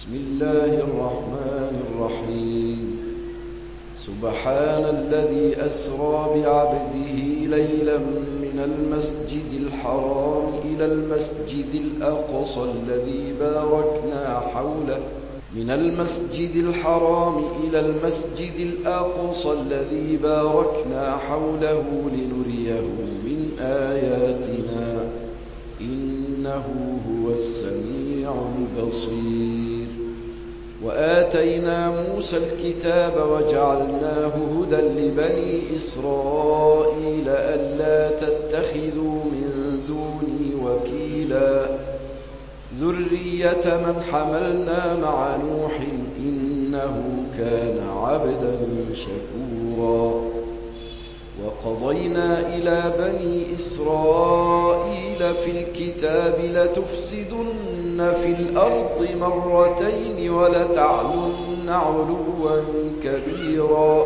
بسم الله الرحمن الرحيم سبحان الذي أسرى بعبده ليلا من المسجد الحرام إلى المسجد الأقصى الذي باركنا حوله لنريه من آياتنا إنه هو السميع البصير. وآتينا موسى الكتاب وجعلناه هدى لبني إسرائيل ألا تتخذوا من دوني وكيلا ذرية من حملنا مع نوح إنه كان عبدا شكورا. وقضينا إلى بني إسرائيل في الكتاب لتفسدن في الأرض مرتين ولتعلن علوا كبيرا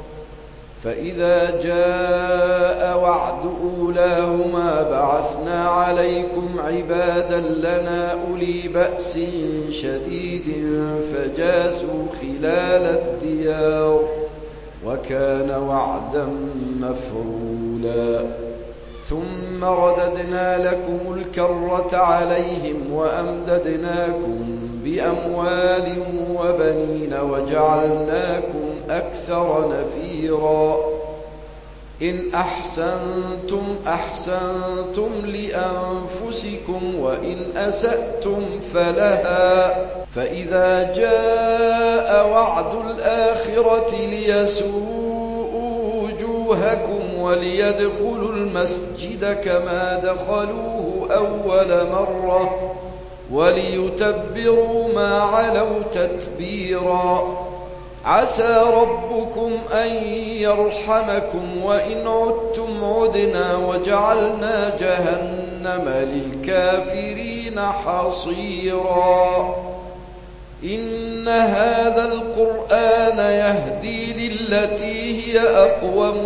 فإذا جاء وعد أولاهما بعثنا عليكم عبادا لنا أولي بأس شديد فجاسوا خلال الديار وكان وعدا مفعولا. ثم رددنا لكم الكرة عليهم وأمددناكم بأموال وبنين وجعلناكم أكثر نفيرا. إن أحسنتم أحسنتم لأنفسكم وإن أسأتم فلها فإذا جاء وعد الآخرة ليسوءوا وجوهكم وليدخلوا المسجد كما دخلوه أول مرة وليتبروا ما علوا تتبيرا. عسى ربكم أن يرحمكم وإن عدتم عدنا وجعلنا جهنم للكافرين حصيرا. إن هذا القرآن يهدي للتي هي أقوم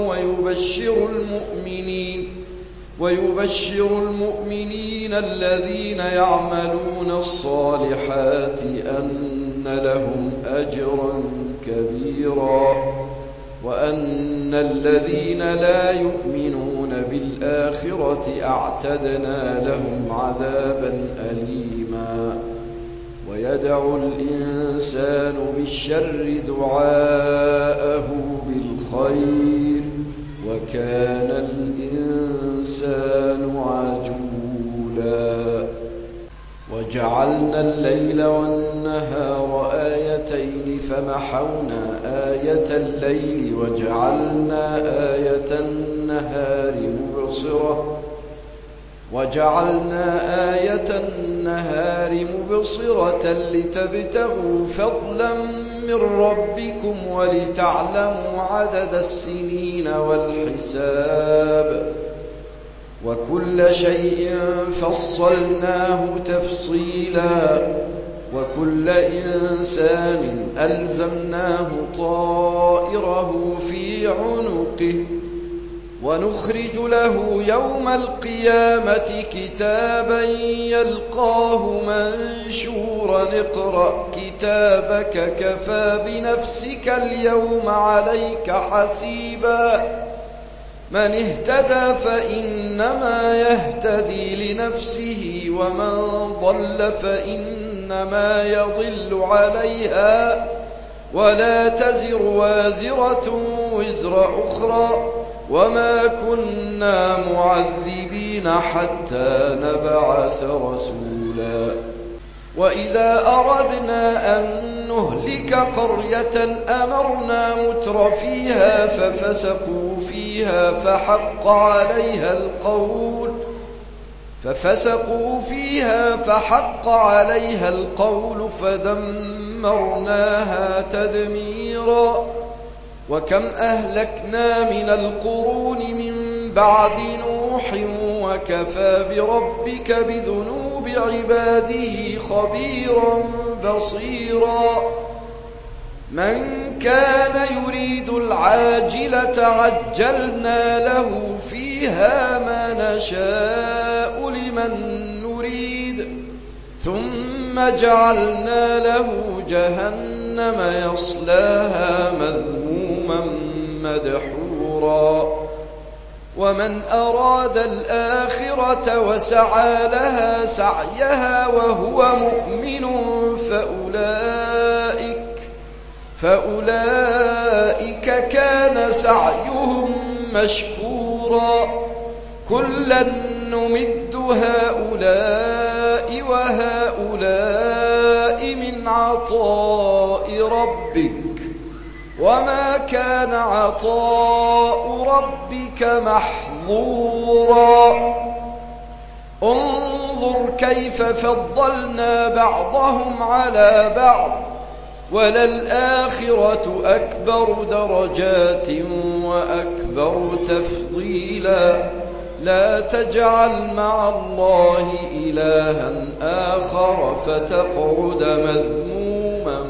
ويبشر المؤمنين الذين يعملون الصالحات أن لهم أجرا كبيرا وأن الذين لا يؤمنون بالآخرة أعتدنا لهم عذابا أليما. ويدعو الإنسان بالشر دعاءه بالخير وكان الإنسان عجولا. وجعلنا الليل والنهار آيتين فمحونا آية الليل وجعلنا آية النهار مبصرة لتبتغوا فضلا من ربكم ولتعلموا عدد السنين والحساب وكل شيء فصلناه تفصيلا. وكل إنسان ألزمناه طائره في عنقه ونخرج له يوم القيامة كتابا يلقاه منشورا اقرأ كتابك كفى بنفسك اليوم عليك حسيبا. من اهتدى فإنما يهتدي لنفسه ومن ضل فإنما يضل عليها ولا تزر وازرة وزر أخرى وما كنا معذبين حتى نبعث رسولا. وإذا أردنا أن نهلك قرية أمرنا متر فيها ففسقوا فيها فحق عليها القول فدمرناها تدميرا. وكم أهلكنا من القرون من بعد نوح وكفى بربك بذنوب عباده خبيرا بصيرا. من كان يريد العاجلة عجلنا له فيها ما نشاء لمن نريد ثم ثم جعلنا له جهنم يصلاها مذموما مدحورا ومن أراد الآخرة وسعى لها سعيها وهو مؤمن فأولئك كان سعيهم مشكورا كلا نمد هؤلاء وهؤلاء من عطاء ربك وما كان عطاء ربك محظورا انظر كيف فضلنا بعضهم على بعض وللآخرة أكبر درجات وأكبر تفضيلا لا تجعل مع الله إلها آخر فتقعد مذموما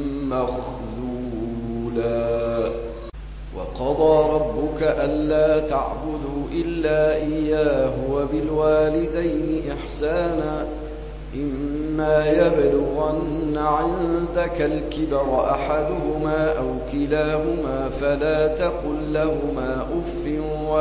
مخذولا وقضى ربك ألا تعبدوا إلا إياه وبالوالدين إحسانا إما يبلغن عندك الكبر أحدهما أو كلاهما فلا تقل لهما أف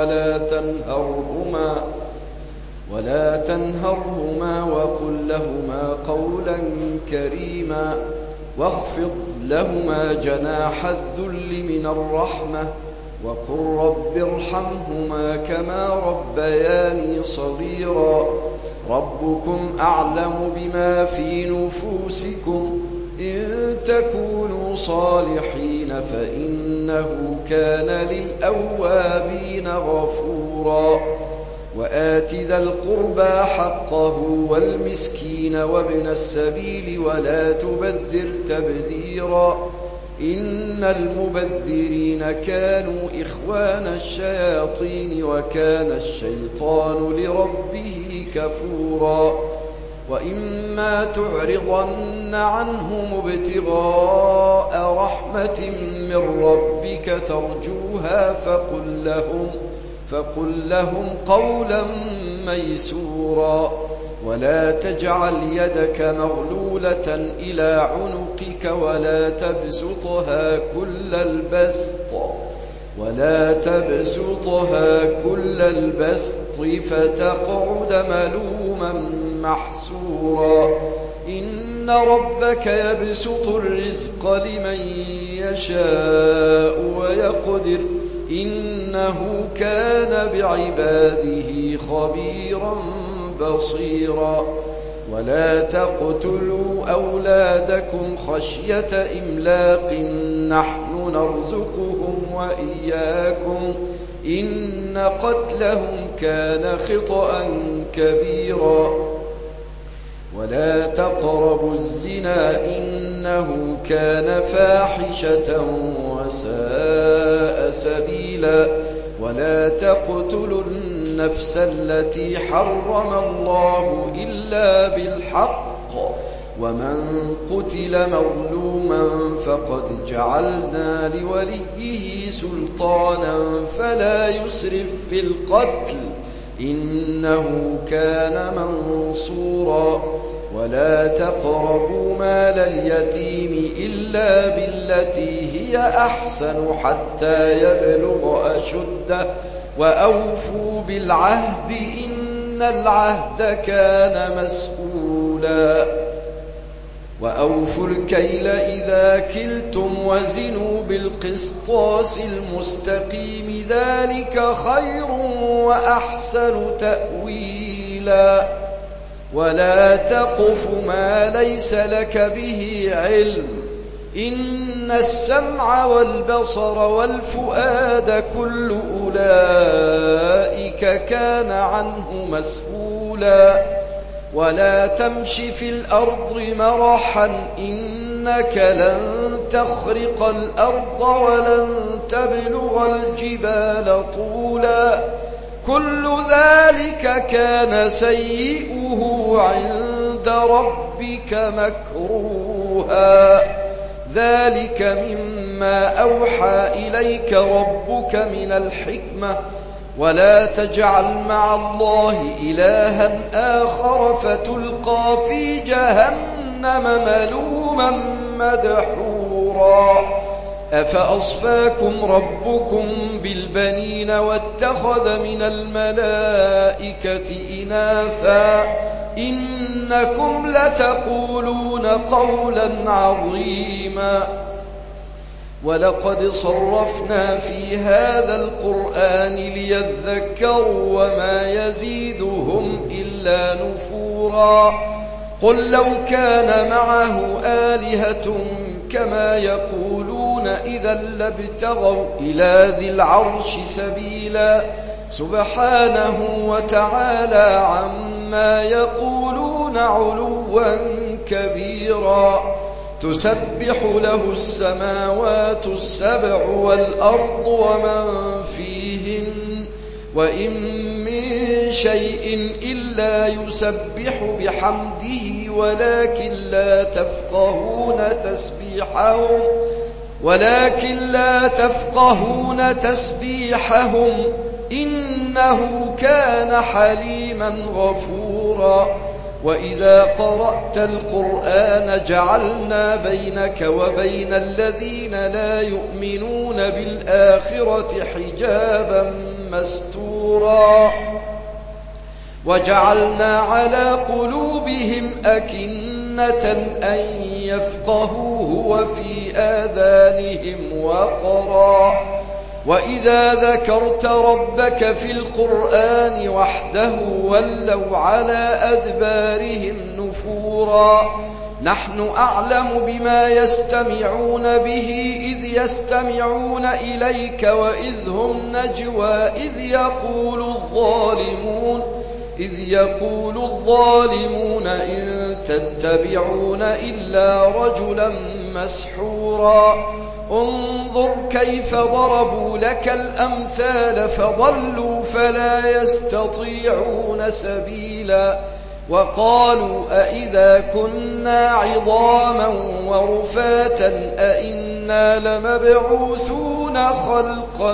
ولا تنهرهما وقل لهما قولا كريما واخفض لهما جناح الذل من الرحمة وقل رب ارحمهما كما ربياني صغيرا ربكم أعلم بما في نفوسكم إن تكونوا صالحين فإنه كان للأوابين غفورا وآت ذا القربى حقه والمسكين وابن السبيل ولا تبذر تبذيرا إن المبذرين كانوا إخوان الشياطين وكان الشيطان لربه كفورا وإما تعرضن عنهم ابتغاء رحمة من ربك ترجوها فقل لهم قولا ميسورا ولا تجعل يدك مغلولة إلى عنقك ولا تبسطها كل البسط فتقعد ملوما محسورا إن ربك يبسط الرزق لمن يشاء ويقدر إنه كان بعباده خبيرا بصيرا ولا تقتلوا أولادكم خشية إملاق نحن نرزقهم وإياكم إن قتلهم كان خطأ كبيرا ولا تقربوا الزنا إنه كان فاحشة وساء سبيلا ولا تقتلوا النفس التي حرم الله إلا بالحق ومن قتل مظلوما فقد جعلنا لوليه سلطانا فلا يسرف في القتل إنه كان منصورا ولا تقربوا مال اليتيم إلا بالتي هي أحسن حتى يبلغ أشده وأوفوا بالعهد إن العهد كان مسؤولا وأوفوا الكيل إذا كلتم وزنوا بالقسطاس المستقيم ذلك خير وأحسن تأويلا ولا تقف ما ليس لك به علم إن السمع والبصر والفؤاد كل أولئك كان عنه مسؤولا ولا تمش في الأرض مرحا إنك لن تخرق الأرض ولن تبلغ الجبال طولا كل ذلك كان سيئه عند ربك مكروها ذلك مما أوحى إليك ربك من الحكمة ولا تجعل مع الله إلها آخر فتلقى في جهنم جهنم ملوما مدحورا أفأصفاكم ربكم بالبنين واتخذ من الملائكة إناثا إنكم لتقولون قولا عظيما ولقد صرفنا في هذا القرآن ليذكروا وما يزيدهم إلا نفورا قل لو كان معه آلهة كما يقولون إذا لابتغوا إلى ذي العرش سبيلا سبحانه وتعالى عما يقولون علوا كبيرا تسبح له السماوات السبع والأرض ومن فيهن وإن من شيء إلا يسبح بحمده ولكن لا تفقهون تسبيحهم إنه كان حليما غفورا وإذا قرأت القرآن جعلنا بينك وبين الذين لا يؤمنون بالآخرة حجابا مستورا وجعلنا على قلوبهم أكنة أن يفقهوه وفي آذانهم وقرا وإذا ذكرت ربك في القرآن وحده ولوا على أدبارهم نفورا نحن أعلم بما يستمعون به إذ يستمعون إليك وإذ هم نجوى إذ يقول الظالمون إن تتبعون إلا رجلا مسحورا انظر كيف ضربوا لك الأمثال فضلوا فلا يستطيعون سبيلا وقالوا أئذا كنا عظاما ورفاتا أئنا لمبعوثون خلقا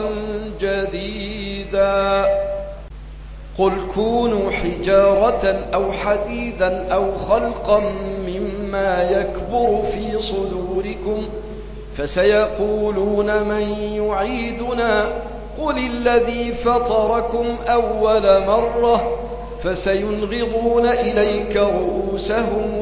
جديدا قل كونوا حجارة أو حديدا أو خلقا مما يكبر في صدوركم فسيقولون من يعيدنا قل الذي فطركم أول مرة فسينغضون إليك رؤوسهم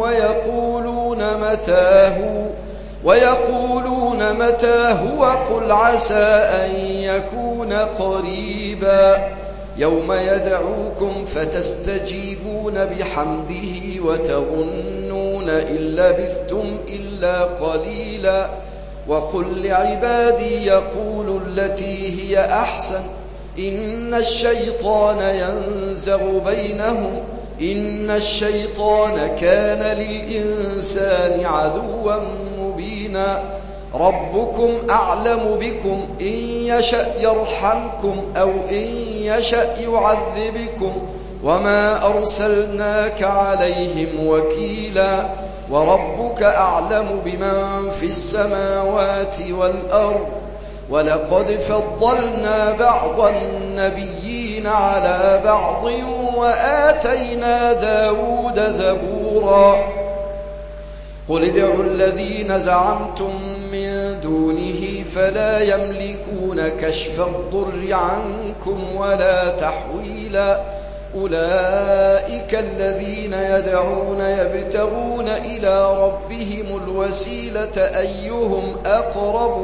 ويقولون متى هو قل عسى أن يكون قريبا يوم يدعوكم فتستجيبون بحمده وتظنون إن لبثتم إلا قليلا وقل لعبادي يقولوا التي هي أحسن إن الشيطان ينزغ بينهم إن الشيطان كان للإنسان عدوا مبينا ربكم أعلم بكم إن يشأ يرحمكم أو إن يشأ يعذبكم وما أرسلناك عليهم وكيلا وربك أعلم بمن في السماوات والأرض ولقد فضلنا بعض النبيين على بعض وآتينا داود زبورا قل ادعوا الذين زعمتم من دونه فلا يملكون كشف الضر عنكم ولا تحويلا أولئك الذين يدعون يبتغون إلى ربهم الوسيلة أيهم أقرب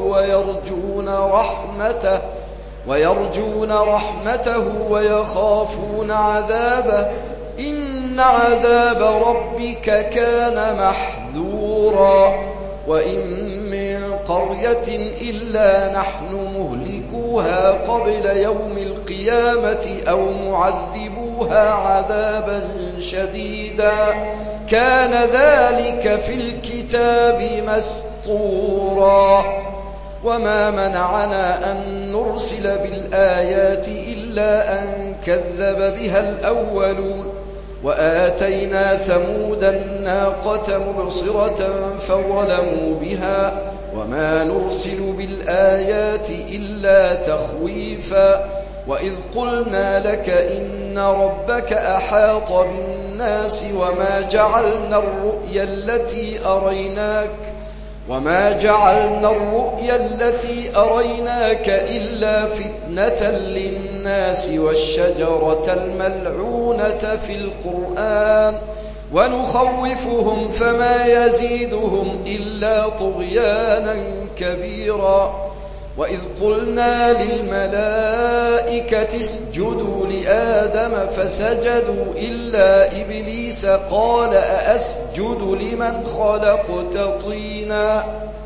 ويرجون رحمته ويخافون عذابه إن عذاب ربك كان محذورا وإن من قرية إلا نحن مهلكوها قبل يوم القيامة أو معذبوها عذابا شديدا كان ذلك في الكتاب مسطورا وما منعنا أن نرسل بالآيات إلا أن كذب بها الأولون وآتينا ثمود الناقة مبصرة فظلموا بها وما نرسل بالآيات إلا تخويفا وإذ قلنا لك إن ربك أحاط بالناس الناس وما جعلنا الرؤيا التي أريناك إلا فتنة للناس والشجرة الملعونة في القرآن ونخوفهم فما يزيدهم إلا طغيانا كبيرا. وإذ قلنا للملائكة اسجدوا لآدم فسجدوا إلا إبليس قال أأسجد لمن خلقت طينا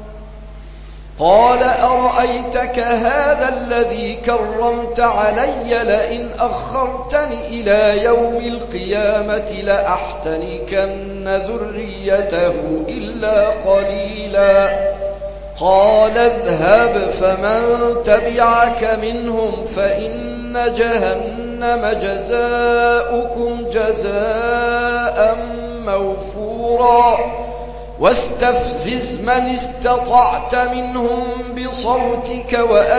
قال أرأيتك هذا الذي كرمت علي لئن أخرتني إلى يوم القيامة لأحتنكن ذريته إلا قليلا. قال اذهب فمن تبعك منهم فإن جهنم جزاؤكم جزاء موفورا. واستفزز من استطعت منهم بصوتك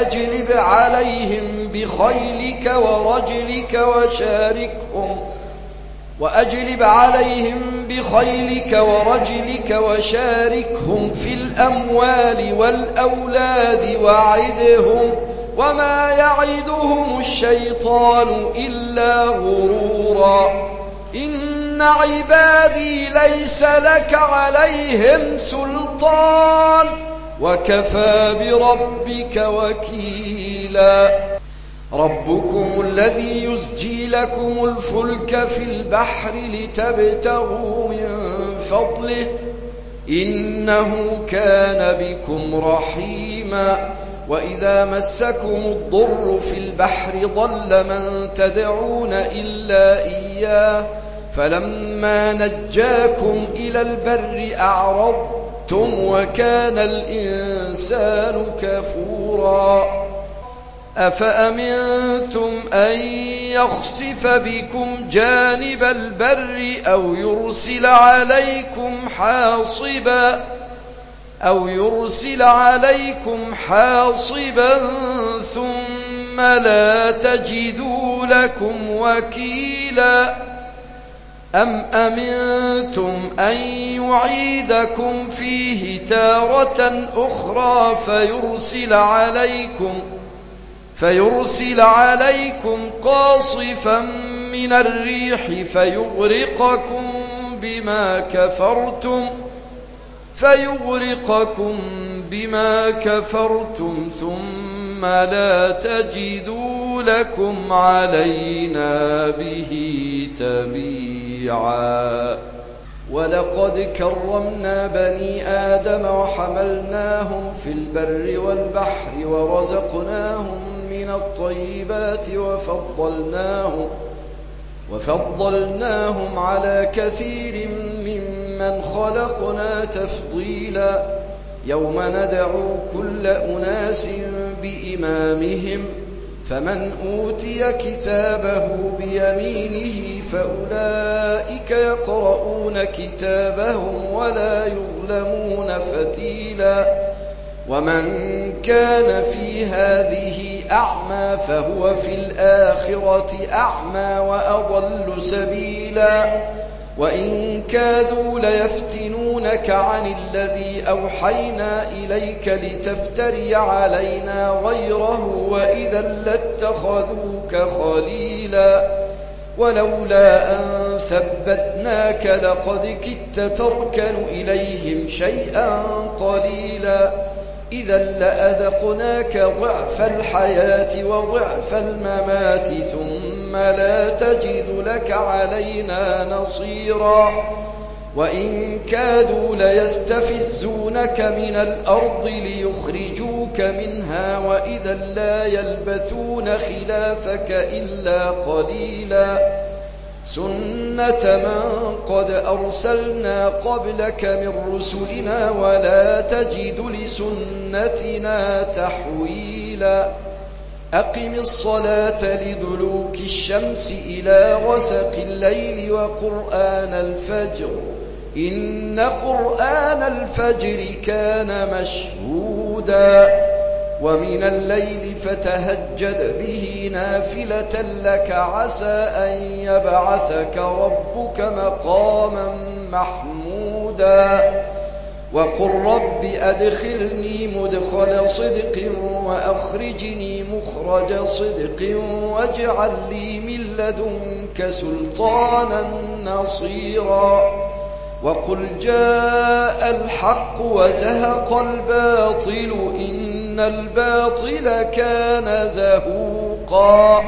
وأجلب عليهم بخيلك ورجلك وشاركهم في الأموال والأولاد وعدهم وما يعدهم الشيطان إلا غرورا. إن عبادي ليس لك عليهم سلطان وكفى بربك وكيلا. ربكم الذي يزجي لكم الفلك في البحر لتبتغوا من فضله إنه كان بكم رحيما. وإذا مسكم الضر في البحر ضل من تدعون إلا إياه فلما نجاكم إلى البر أعرضتم وكان الإنسان كفورا. أفأمنتم أن يخسف بكم جانب البر أو يرسل عليكم حاصبا ثم لا تجدوا لكم وكيلا. أم أمنتم أن يعيدكم فيه تارة أخرى فيرسل عليكم قاصفا من الريح فيغرقكم بما كفرتم ثم لا تجدوا لكم علينا به تبيعا. ولقد كرمنا بني آدم وحملناهم في البر والبحر ورزقناهم من الطيبات وفضلناهم على كثير ممن خلقنا تفضيلا. يوم ندعو كل أناس بإمامهم فمن أوتي كتابه بيمينه فأولئك يقرؤون كتابهم ولا يظلمون فتيلا. ومن كان في هذه أعمى فهو في الآخرة أعمى وأضل سبيلا. وإن كادوا ليفتنونك عن الذي أوحينا إليك لتفتري علينا غيره وإذا لاتخذوك خليلا. ولولا أن ثبتناك لقد كدت تركن إليهم شيئا قليلا. إذا لأذقناك ضعف الحياة وضعف الممات ثم لا تجد لك علينا نصيرا. وإن كادوا ليستفزونك من الأرض ليخرجوك منها وإذا لا يلبثون خلافك إلا قليلا. سنة من قد أرسلنا قبلك من رسلنا ولا تجد لسنتنا تحويلا. أقم الصلاة لدلوك الشمس إلى غسق الليل وقرآن الفجر إن قرآن الفجر كان مشهودا. ومن الليل فتهجد به نافلة لك عسى أن يبعثك ربك مقاما محمودا وقل رب أدخلني مدخل صدق وأخرجني مخرج صدق واجعل لي من لدنك سلطانا نصيرا وقل جاء الحق وزهق الباطل إن الباطل كان زهوقا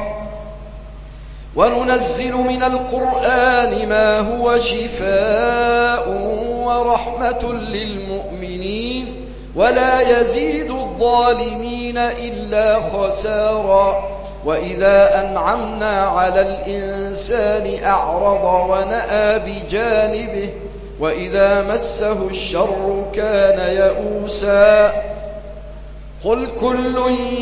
وننزل من القرآن ما هو شفاء ورحمة للمؤمنين ولا يزيد الظالمين إلا خسارا وإذا أنعمنا على الإنسان أعرض ونأى بجانبه وإذا مسه الشر كان يئوسا قل كل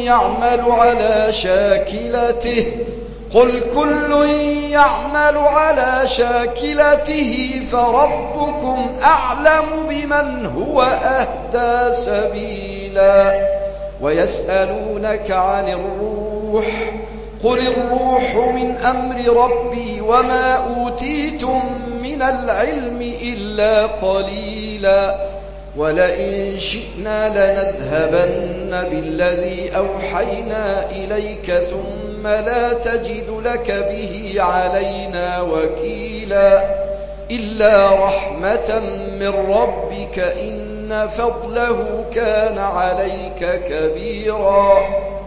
يعمل على شاكلته فربكم أعلم بمن هو أهدى سبيلا ويسألونك عن الروح قل الروح من أمر ربي وما أوتيتم من العلم إلا قليلا ولئن شئنا لنذهبن بالذي أوحينا إليك ثم لا تجد لك به علينا وكيلا إلا رحمة من ربك إن فضله كان عليك كبيرا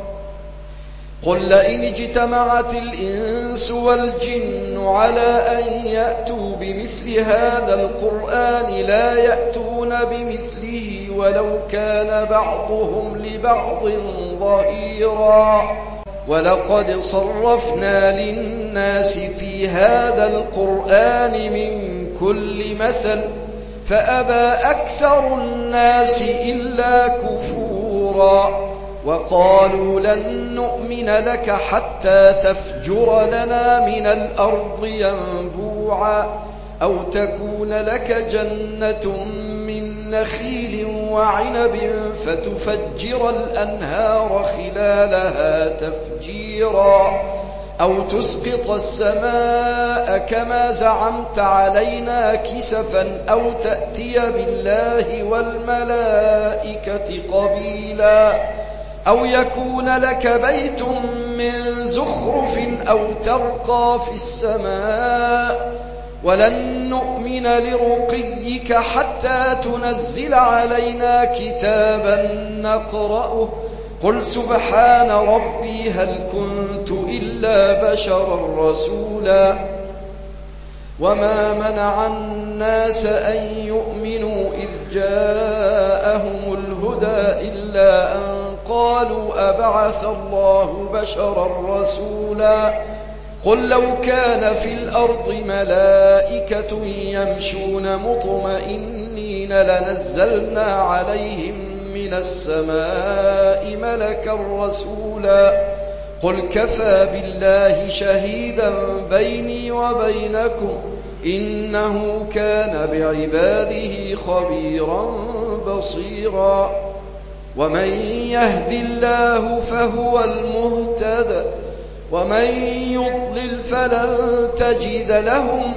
قل لئن اجتمعت الإنس والجن على أن يأتوا بمثل هذا القرآن لا يأتون بمثله ولو كان بعضهم لبعض ظهيرا ولقد صرفنا للناس في هذا القرآن من كل مثل فأبى أكثر الناس إلا كفورا وقالوا لن نؤمن لك حتى تفجر لنا من الأرض ينبوعا أو تكون لك جنة من نخيل وعنب فتفجر الأنهار خلالها تفجيرا أو تسقط السماء كما زعمت علينا كسفا أو تأتي بالله والملائكة قبيلا أو يكون لك بيت من زخرف أو ترقى في السماء ولن نؤمن لرقيك حتى تنزل علينا كتابا نقرأه قل سبحان ربي هل كنت إلا بشرا رسولا وما منع الناس أن يؤمنوا إذ جاءهم الهدى إلا أن قالوا أبعث الله بشرا رسولا قل لو كان في الأرض ملائكة يمشون مطمئنين لنزلنا عليهم من السماء ملكا رسولا قل كفى بالله شهيدا بيني وبينكم إنه كان بعباده خبيرا بصيرا ومن يهد الله فهو المهتد ومن يضلل فلن تجد لهم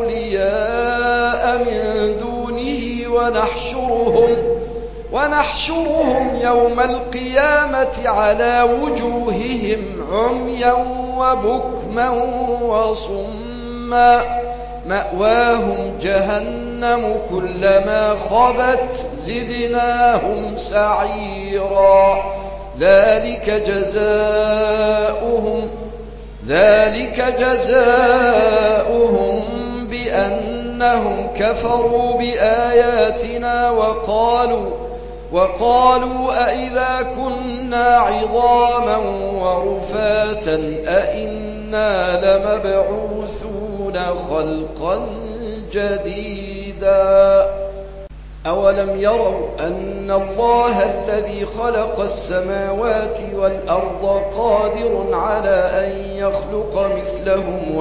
أولياء من دونه ونحشرهم يوم القيامة على وجوههم عميا وبكما وصما مأواهم جهنم كلما خبت زدناهم سعيرا ذلك جزاؤهم بأنهم كفروا بآياتنا وقالوا أئذا كنا عظاما ورفاتا أئنا لمبعوثون خلقا جديدا أولم يروا أن الله الذي خلق السماوات والأرض قادر على أن يخلق مثلهم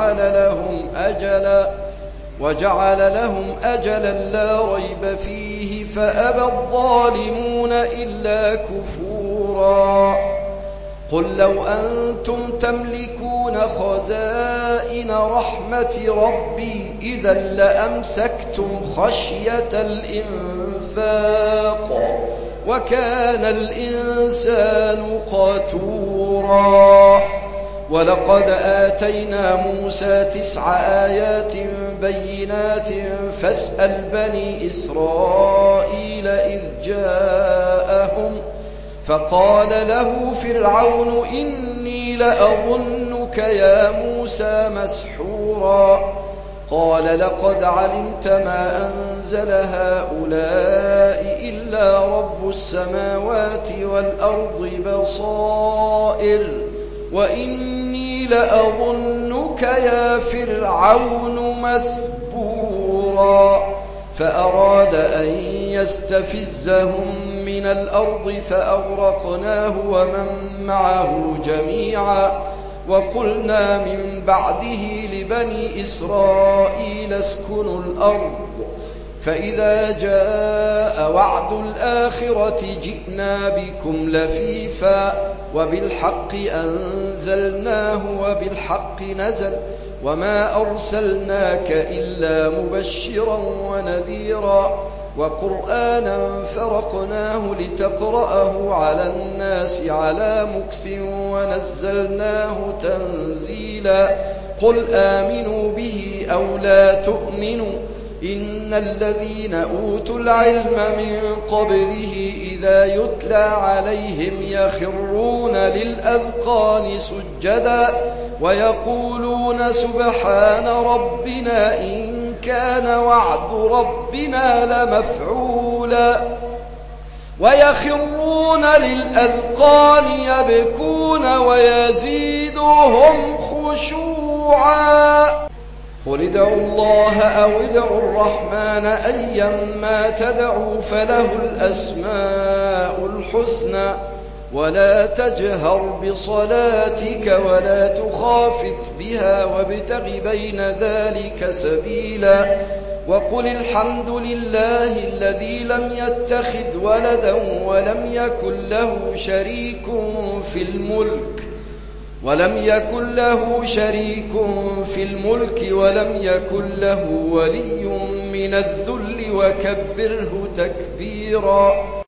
وجعل لهم أجلا لا ريب فيه فأبى الظالمون إلا كفورا مسحورا قل لو أنتم تملكون خزائن رحمة ربي إذا لأمسكتم خشية الإنفاق وكان الإنسان قتورا ولقد آتينا موسى 9 آيات بينات فاسأل بني إسرائيل إذ جاءهم فقال له فرعون إني لأظنك يا موسى مسحورا قال لقد علمت ما أنزل هؤلاء إلا رب السماوات والأرض بصائر وإني لأظنك يا فرعون مثبورا فأراد أن يستفزهم من الأرض فأغرقناه ومن معه جميعا وقلنا من بعده لبني إسرائيل اسكنوا الأرض فإذا جاء وعد الآخرة جئنا بكم لفيفا وبالحق أنزلناه وبالحق نزل وما أرسلناك إلا مبشرا ونذيرا وقرآنا فرقناه لتقرأه على الناس على مكث ونزلناه تنزيلا قل آمنوا به أو لا تؤمنوا إن الذين أوتوا العلم من قبله إذا يتلى عليهم يخرون للأذقان سجدا ويقولون سبحان ربنا إن كان وعد ربنا لمفعولا ويخرون للأذقان يبكون ويزيدهم خشوعا قل ادعوا الله أو ادعوا الرحمن أيما تدعوا فله الأسماء الحسنى ولا تجهر بصلاتك ولا تخافت بها وابتغ بين ذلك سبيلا وقل الحمد لله الذي لم يتخذ ولدا ولم يكن له شريك في الملك ولم يكن له ولي من الذل وكبره تكبيرا